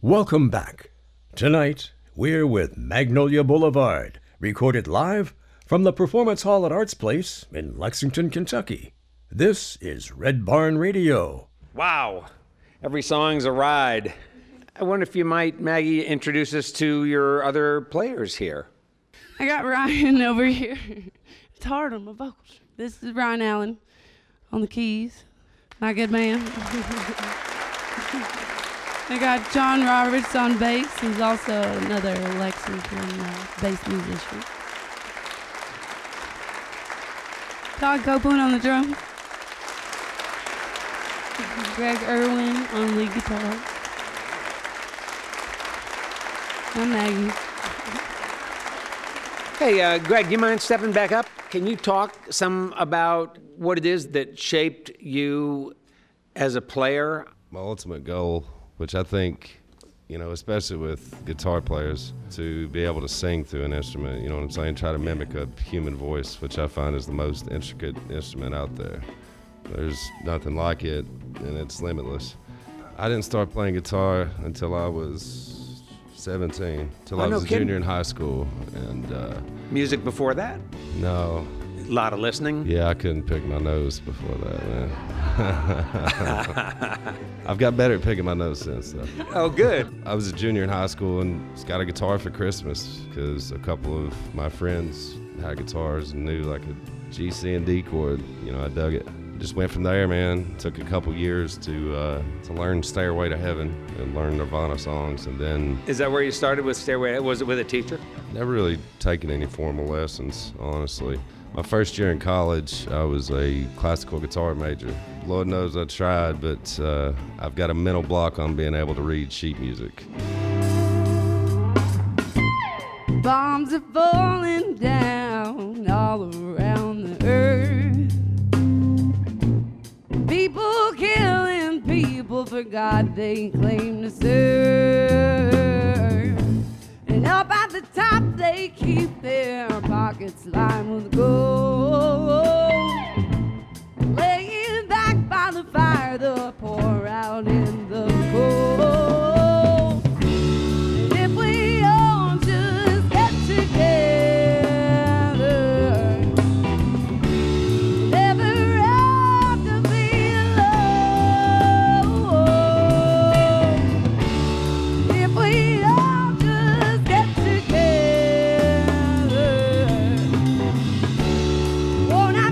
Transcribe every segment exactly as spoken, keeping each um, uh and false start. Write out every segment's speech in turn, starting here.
Welcome back. Tonight, we're with Magnolia Boulevard, recorded live from the Performance Hall at Arts Place in Lexington, Kentucky. This is Red Barn Radio. Wow, every song's a ride. I wonder if you might, Maggie, introduce us to your other players here. I got Ryan over here. It's hard on my vocals. This is Ryan Allen on the keys, my good man. I got John Roberts on bass. He's also another Lexington uh, bass musician. Todd Copeland on the drums. Greg Irwin on lead guitar. I'm Maggie. Hey, uh, Greg, do you mind stepping back up? Can you talk some about what it is that shaped you as a player? My ultimate goal, which I think, you know, especially with guitar players, to be able to sing through an instrument, you know what I'm saying? Try to mimic a human voice, which I find is the most intricate instrument out there. There's nothing like it, and it's limitless. I didn't start playing guitar until I was seventeen, until Oh, I no was a kidding. junior in high school. And uh, Music before that? no, A lot of listening? yeah, I couldn't pick my nose before that, man. I've got better at picking my nose since, though. Oh, good. I was a junior in high school and got a guitar for Christmas because a couple of my friends had guitars and knew like a G, C, and D chord. You know, I dug it. Just went from there, man. Took a couple years to uh, to learn Stairway to Heaven and learn Nirvana songs, and then Is that where you started with Stairway? Was it with a teacher? never really taken any formal lessons, honestly. My first year in college, I was a classical guitar major. Lord knows I tried, but uh, I've got a mental block on being able to read sheet music. Bombs are falling down all around the earth. People killing people for God they claim to serve. And up at the top they keep their pockets lined with gold. Laying back by the fire, the pour out in the cold. And if we all just get together, never have to be alone. If we all just get together, won't have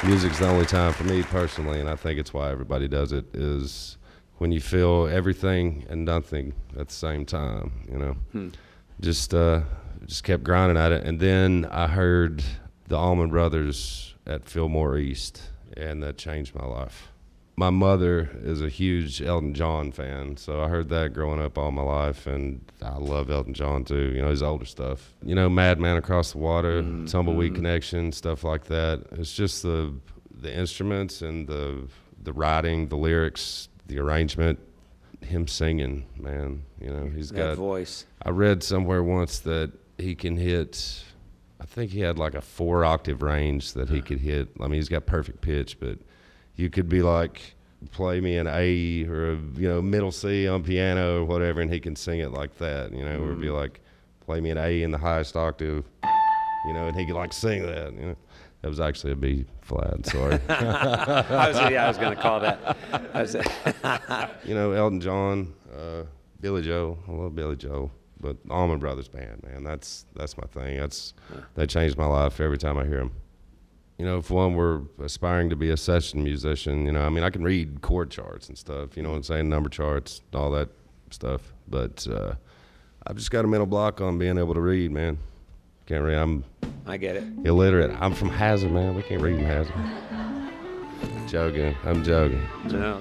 music's the only time for me personally, and I think it's why everybody does it, is when you feel everything and nothing at the same time, you know. Hmm. Just uh, just kept grinding at it. And then I heard the Allman Brothers at Fillmore East, and that changed my life. My mother is a huge Elton John fan, so I heard that growing up all my life, and I love Elton John too, you know, his older stuff. You know, Madman Across the Water, mm-hmm. Tumbleweed Connection, stuff like that. It's just the the instruments and the the writing, the lyrics, the arrangement, him singing, man, you know, he's that got voice. I read somewhere once that he can hit, I think he had like a four octave range that he could hit. I mean, he's got perfect pitch, but you could be like, play me an A or a, you know, middle C on piano or whatever, and he can sing it like that, you know, mm. or it'd be like, play me an A in the highest octave, you know, and he could like sing that, you know. That was actually a B flat, sorry. I was, yeah, I was going to call that. I was, you know, Elton John, uh, Billy Joel, I love Billy Joel, but Allman Brothers Band, man, that's that's my thing. That's They changed my life every time I hear them. You know, if one were aspiring to be a session musician, you know, I mean, I can read chord charts and stuff, you know what I'm saying, number charts, all that stuff, but uh, I've just got a mental block on being able to read, man. Can't read. I'm I get it. illiterate. I'm from Hazard, man. We can't read in Hazard. Joking. I'm joking. No.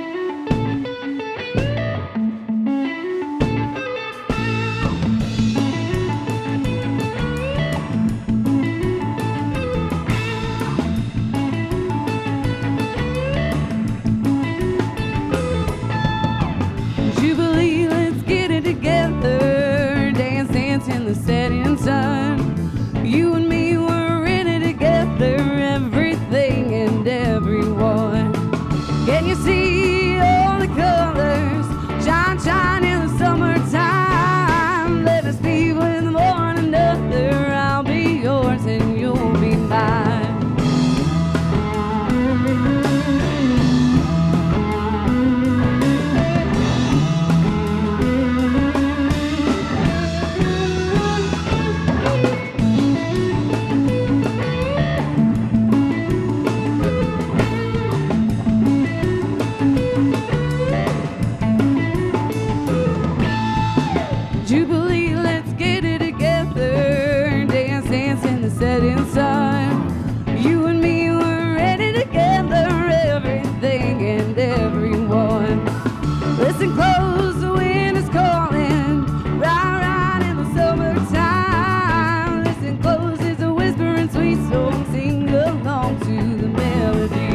Jubilee, let's get it together. Dance, dance in the setting sun. You and me were in it together, everything and everyone. Can you see all the colors shine, shine in the summertime? Let us be with one another. I'll be yours and you'll be mine. Jubilee, let's get it together. Dance, dance in the setting sun. You and me were ready together, everything and everyone. Listen close, the wind is calling. Ride, ride in the summertime. Listen close, it's a whispering sweet song. Sing along to the melody.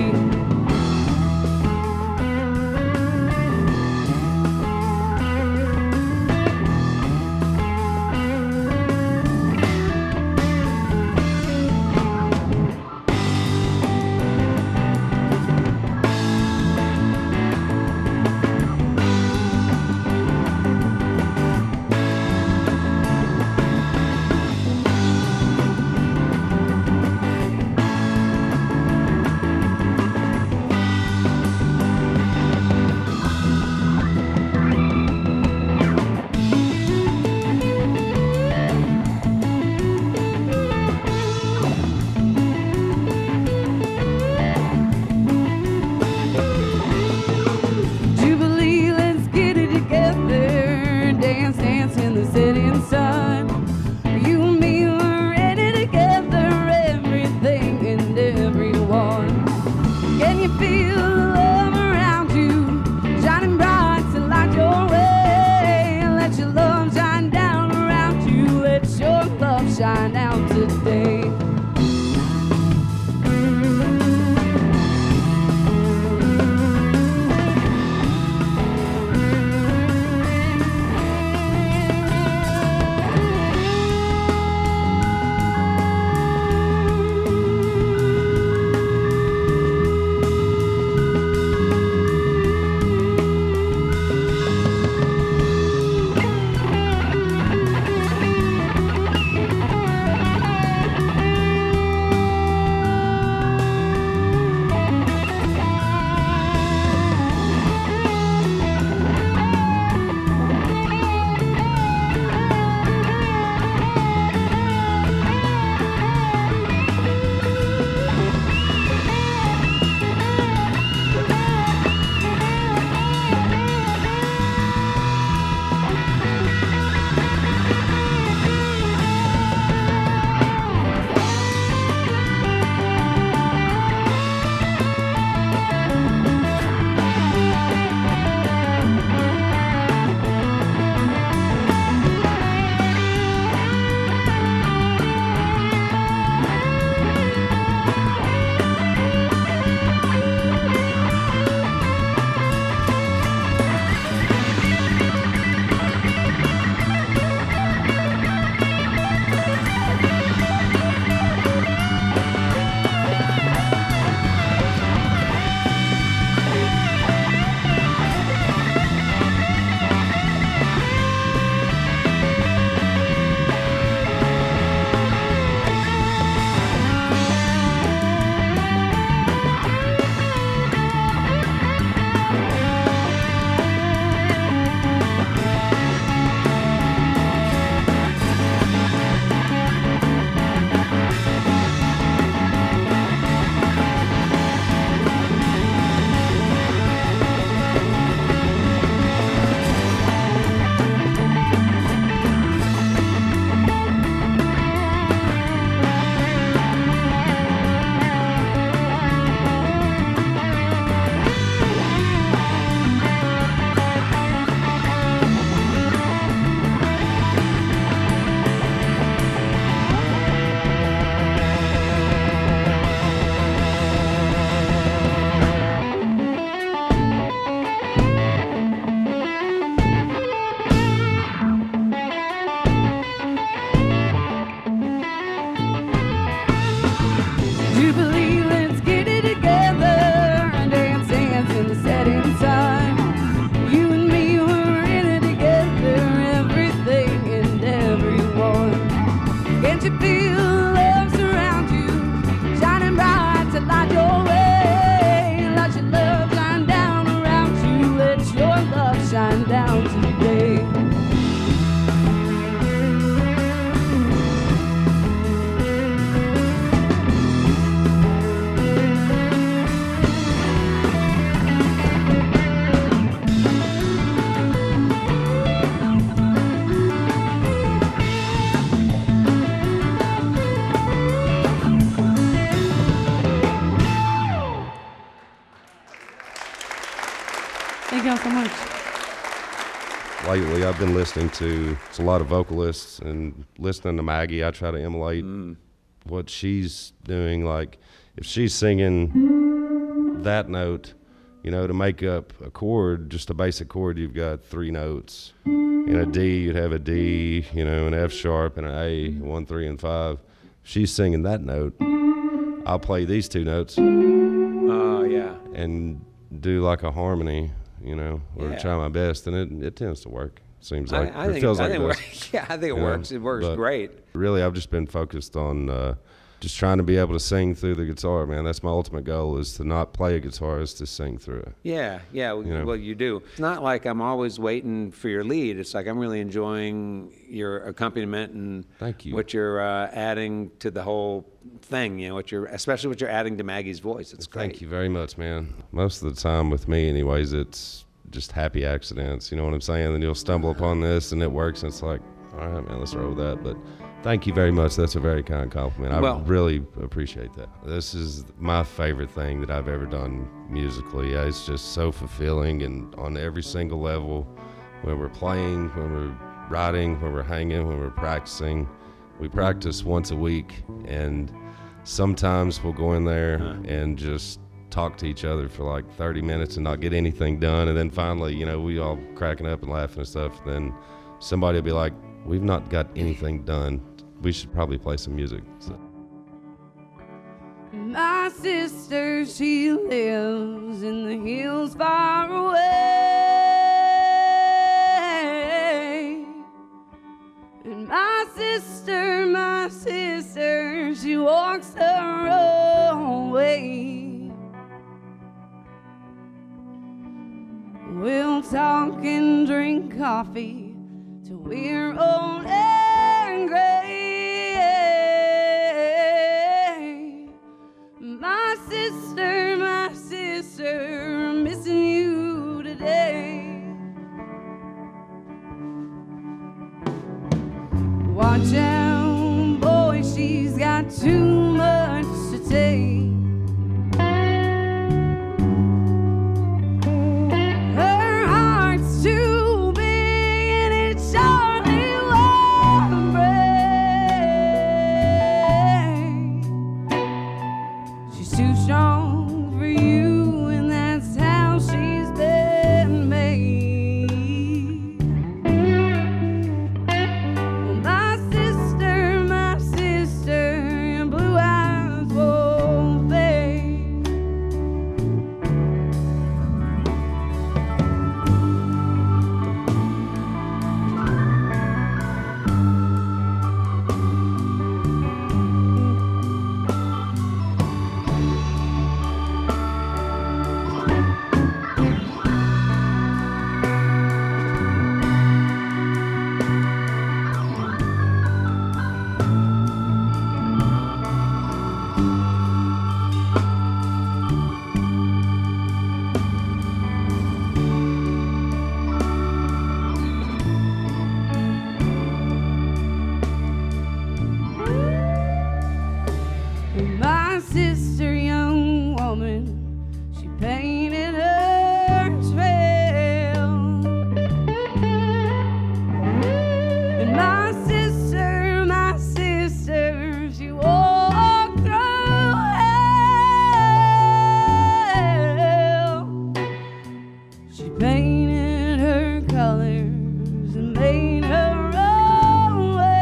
I've been listening to a lot of vocalists and listening to Maggie. I try to emulate mm. what she's doing. Like if she's singing that note, you know, to make up a chord, just a basic chord, you've got three notes. In a D, you'd have a D, you know, an F sharp and an A, one, three, and five. If she's singing that note, I'll play these two notes. Oh, uh, yeah. And do like a harmony, you know, or yeah. try my best, and it, it tends to work. Seems like I, I it think, feels I like think it work, does. Yeah, I think it you works. know? It works But great. Really, I've just been focused on uh, just trying to be able to sing through the guitar, man. That's my ultimate goal, is to not play a guitar, is to sing through it. Yeah, yeah, well, you know? well, you do. It's not like I'm always waiting for your lead. It's like I'm really enjoying your accompaniment and Thank you. what you're uh, adding to the whole thing, you know, what you're, especially what you're adding to Maggie's voice. It's great. Thank you very much, man. Most of the time with me anyways, it's just happy accidents, you know what I'm saying? Then you'll stumble upon this and it works, and it's like, all right, man, let's roll with that. But thank you very much. That's a very kind compliment. I well, really appreciate that. This is my favorite thing that I've ever done musically. It's just so fulfilling, and on every single level, when we're playing, when we're writing, when we're hanging, when we're practicing. We practice once a week, and sometimes we'll go in there huh. and just talk to each other for like thirty minutes and not get anything done. And then finally, you know, we all cracking up and laughing and stuff. Then somebody will be like, we've not got anything done. We should probably play some music. So. My sister, she lives in the hills far away. And my sister, my sister, she walks her own way. We'll talk and drink coffee till we're old and gray. My sister, my sister, I'm missing you today. Watch out, boy, she's got too much to take. Her heart's too big and it surely won't break. She's too strong for you, and that's how she's been made. My sister, young woman, she painted her trail. And my sister, my sister, she walked through hell. She painted her colors and made her own way.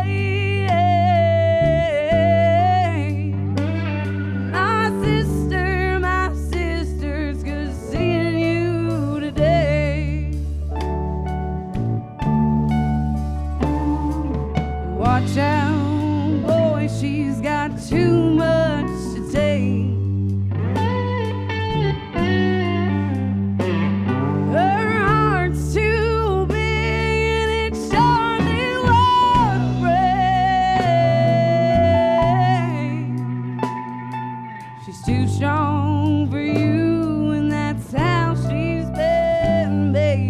Watch out, boy, she's got too much to take. Her heart's too big and it surely won't break. She's too strong for you, and that's how she's been made.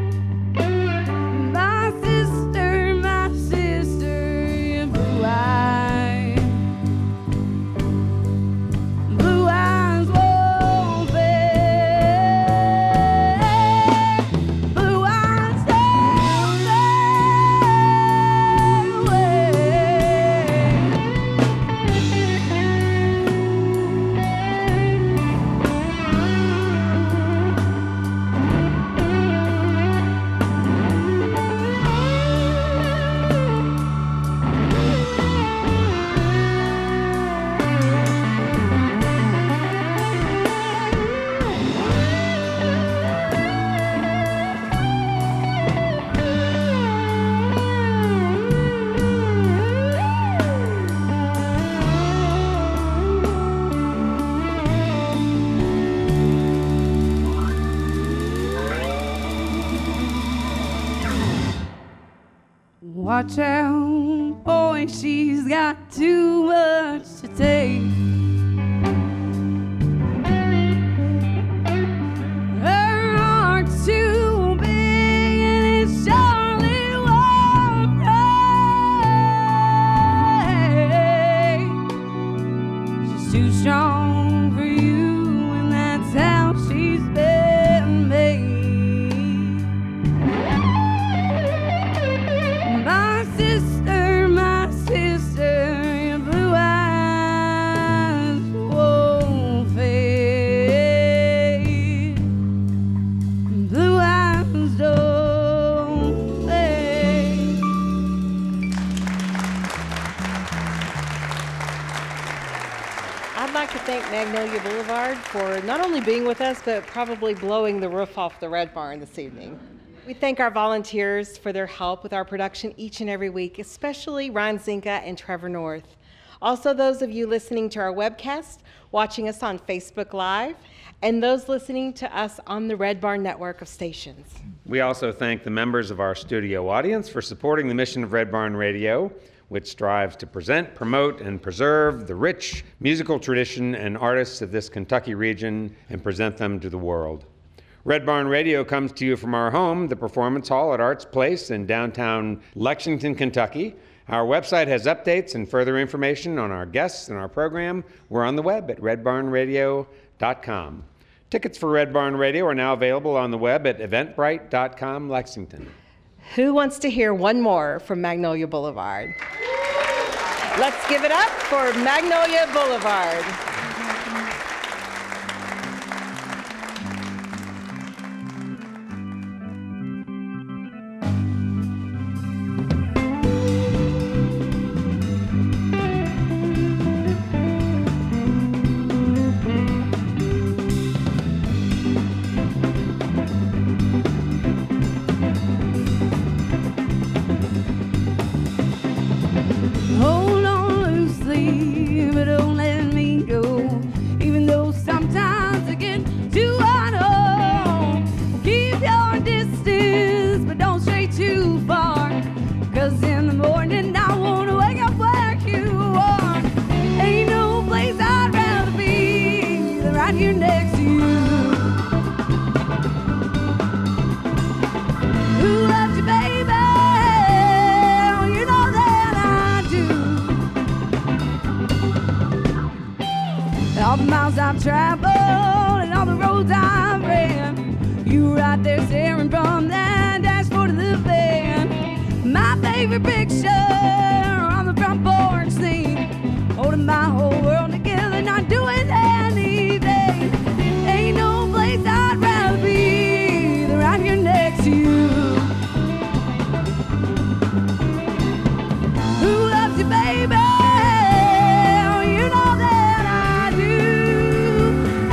My sister, my sister, your blue eyes Watch out, boy, she's got too much to take. Her heart's too big and it's surely won't break. She's too strong for you, and that's how she's been made. My sister, my sister, your blue eyes won't fade. Blue eyes don't fade. I'd like to thank Magnolia Boulevard for not only being with us, but probably blowing the roof off the Red Barn this evening. We thank our volunteers for their help with our production each and every week, especially Ryan Zinka and Trevor North. Also, those of you listening to our webcast, watching us on Facebook Live, and those listening to us on the Red Barn network of stations. We also thank the members of our studio audience for supporting the mission of Red Barn Radio, which strives to present, promote, and preserve the rich musical tradition and artists of this Kentucky region and present them to the world. Red Barn Radio comes to you from our home, the Performance Hall at Arts Place in downtown Lexington, Kentucky. Our website has updates and further information on our guests and our program. We're on the web at red barn radio dot com. Tickets for Red Barn Radio are now available on the web at eventbrite dot com Lexington. Who wants to hear one more from Magnolia Boulevard? Let's give it up for Magnolia Boulevard. Hold on loosely, but don't let me go. Even though sometimes I get too on home. Keep your distance, but don't stray too far. Cause in the morning I wanna wake up where you are. Ain't no place I'd rather be than right here next to you. Who loves you, baby? You know that I do. All the miles I've traveled and all the roads I've ran, you right there staring from that dashboard of the van. My favorite picture on the front porch scene, holding my whole world together, not doing anything. Ain't no place I'd rather be than right here next to you. Who loves you, baby? You know that I do. Oh.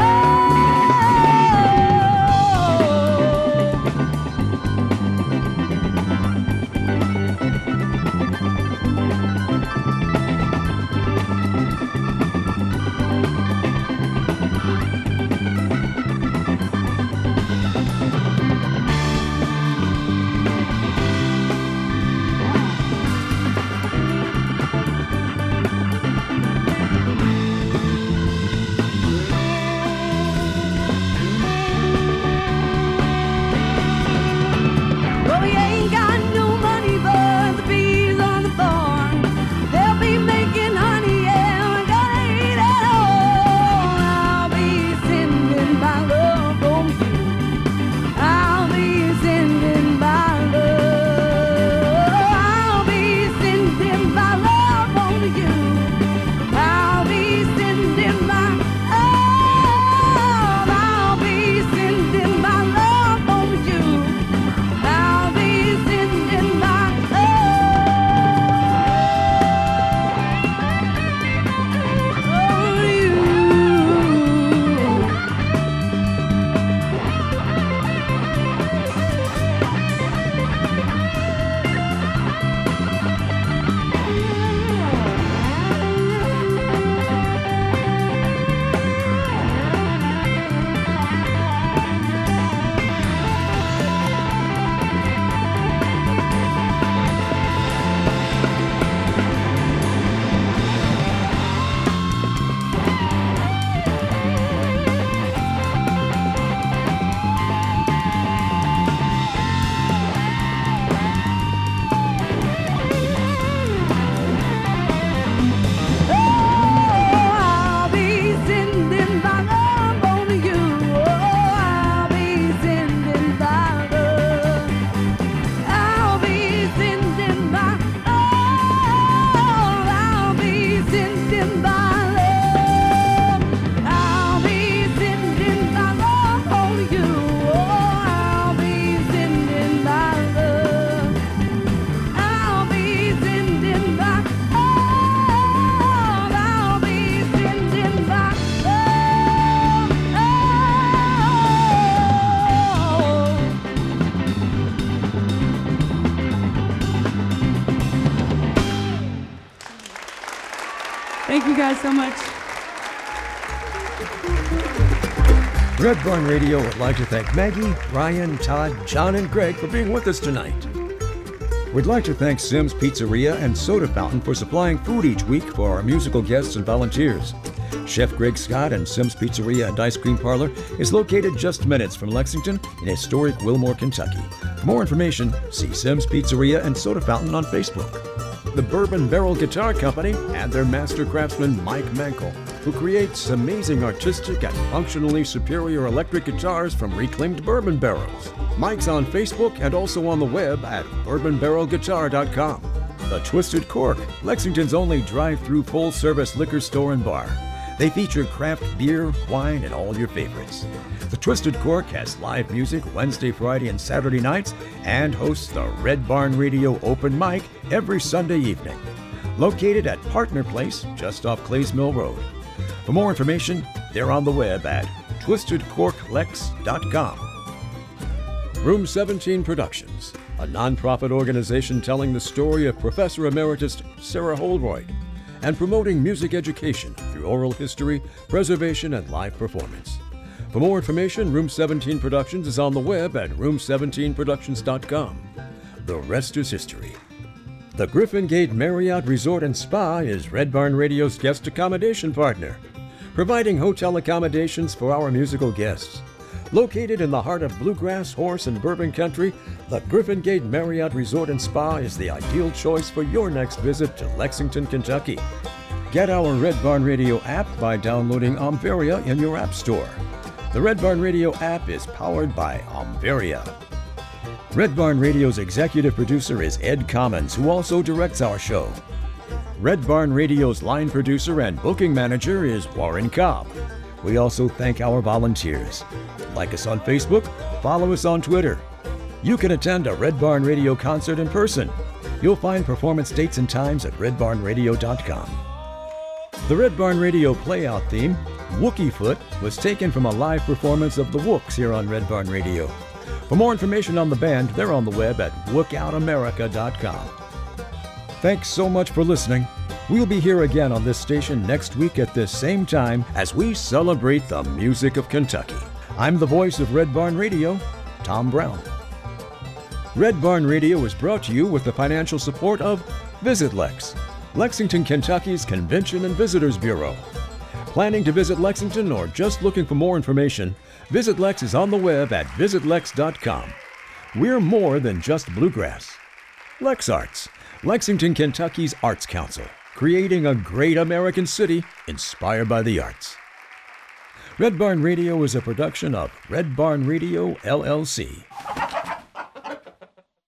Thank you guys so much. Red Barn Radio would like to thank Maggie, Ryan, Todd, John, and Greg for being with us tonight. We'd like to thank Sim's Pizzeria and Soda Fountain for supplying food each week for our musical guests and volunteers. Chef Greg Scott and Sim's Pizzeria and Ice Cream Parlor is located just minutes from Lexington in historic Wilmore, Kentucky. For more information, see Sim's Pizzeria and Soda Fountain on Facebook. The Bourbon Barrel Guitar Company and their master craftsman Mike Mankel, who creates amazing artistic and functionally superior electric guitars from reclaimed bourbon barrels. Mike's on Facebook and also on the web at bourbon barrel guitar dot com. The Twisted Cork, Lexington's only drive-through full-service liquor store and bar. They feature craft beer, wine, and all your favorites. The Twisted Cork has live music Wednesday, Friday, and Saturday nights and hosts the Red Barn Radio Open Mic every Sunday evening. Located at Partner Place, just off Clays Mill Road. For more information, they're on the web at twisted cork lex dot com. Room seventeen Productions, a nonprofit organization telling the story of Professor Emeritus Sarah Holroyd and promoting music education through oral history, preservation, and live performance. For more information, Room seventeen Productions is on the web at room seventeen productions dot com. The rest is history. The Griffin Gate Marriott Resort and Spa is Red Barn Radio's guest accommodation partner, providing hotel accommodations for our musical guests. Located in the heart of bluegrass, horse, and bourbon country, the Griffin Gate Marriott Resort and Spa is the ideal choice for your next visit to Lexington, Kentucky. Get our Red Barn Radio app by downloading Omveria in your app store. The Red Barn Radio app is powered by Omveria. Red Barn Radio's executive producer is Ed Commons, who also directs our show. Red Barn Radio's line producer and booking manager is Warren Cobb. We also thank our volunteers. Like us on Facebook, follow us on Twitter. You can attend a Red Barn Radio concert in person. You'll find performance dates and times at red barn radio dot com. The Red Barn Radio playout theme, Wookie Foot, was taken from a live performance of the Wooks here on Red Barn Radio. For more information on the band, they're on the web at wook out america dot com. Thanks so much for listening. We'll be here again on this station next week at this same time as we celebrate the music of Kentucky. I'm the voice of Red Barn Radio, Tom Brown. Red Barn Radio is brought to you with the financial support of Visit Lex, Lexington, Kentucky's Convention and Visitors Bureau. Planning to visit Lexington or just looking for more information, Visit Lex is on the web at visit lex dot com. We're more than just bluegrass. Lex Arts, Lexington, Kentucky's Arts Council, creating a great American city inspired by the arts. Red Barn Radio is a production of Red Barn Radio, L L C.